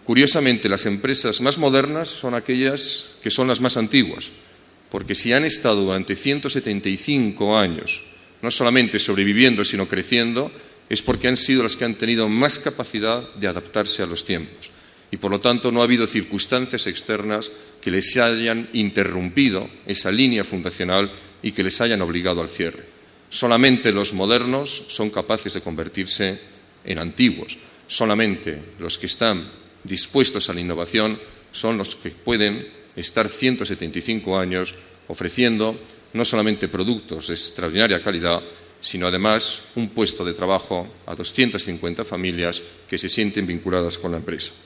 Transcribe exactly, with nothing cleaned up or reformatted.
Curiosamente, las empresas más modernas son aquellas que son las más antiguas, porque si han estado durante ciento setenta y cinco años no solamente sobreviviendo, sino creciendo, es porque han sido las que han tenido más capacidad de adaptarse a los tiempos. Y, por lo tanto, no ha habido circunstancias externas que les hayan interrumpido esa línea fundacional y que les hayan obligado al cierre. Solamente los modernos son capaces de convertirse en antiguos. Solamente los que están dispuestos a la innovación son los que pueden estar ciento setenta y cinco años ofreciendo no solamente productos de extraordinaria calidad, sino además un puesto de trabajo a doscientas cincuenta familias que se sienten vinculadas con la empresa.